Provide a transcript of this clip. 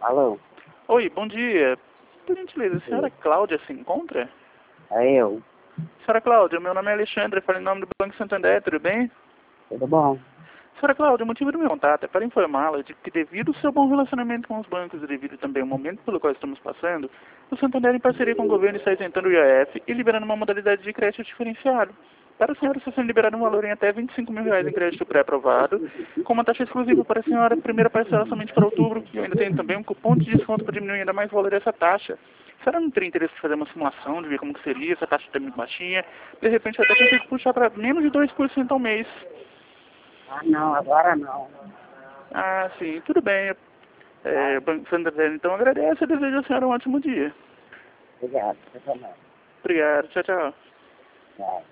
Alô? Oi, bom dia. Por gentileza, a senhora Cláudia se encontra? É eu. Senhora Cláudia, meu nome é Alexandre, falo em nome do Banco Santander, tudo bem? Tudo bom? Senhora Cláudia, o motivo do meu contato é para informá-la de que, devido ao seu bom relacionamento com os bancos e devido também ao momento pelo qual estamos passando, o Santander, em parceria com o governo, está isentando o IOF e liberando uma modalidade de crédito diferenciado. Para a senhora, está sendo liberado um valor em até R$ 25 mil em crédito pré-aprovado, com uma taxa exclusiva para a senhora, primeira parcela somente para outubro, e eu ainda tenho também um cupom de desconto para diminuir ainda mais o valor dessa taxa. A senhora não teria interesse em fazer uma simulação, de ver como que seria, essa taxa está muito baixinha, de repente eu até consigo puxar para menos de 2% ao mês. Ah, não, agora não. Ah, sim, tudo bem. Banco Santander, então agradece e desejo à senhora um ótimo dia. Obrigado, você também. Obrigado, tchau, tchau. Tchau.